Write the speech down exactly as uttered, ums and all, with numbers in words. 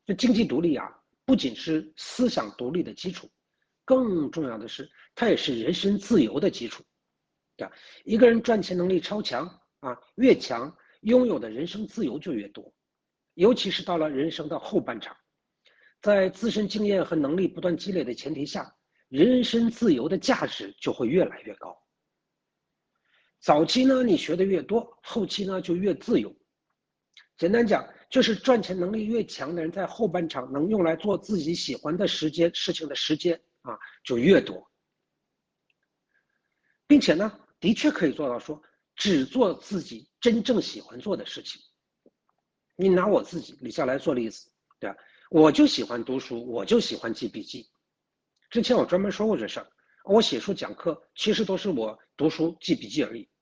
这经济独立啊，不仅是思想独立的基础，更重要的是，它也是人身自由的基础。对，一个人赚钱能力超强啊，越强，拥有的人生自由就越多。尤其是到了人生的后半场，在自身经验和能力不断积累的前提下，人身自由的价值就会越来越高。早期呢，你学的越多，后期呢就越自由。简单讲，就是赚钱能力越强的人，在后半场能用来做自己喜欢的时间事情的时间啊就越多，并且呢，的确可以做到说只做自己真正喜欢做的事情。你拿我自己李笑来做例子，对吧？我就喜欢读书，我就喜欢记笔记。之前我专门说过这事儿，我写书讲课其实都是我读书记笔记而已。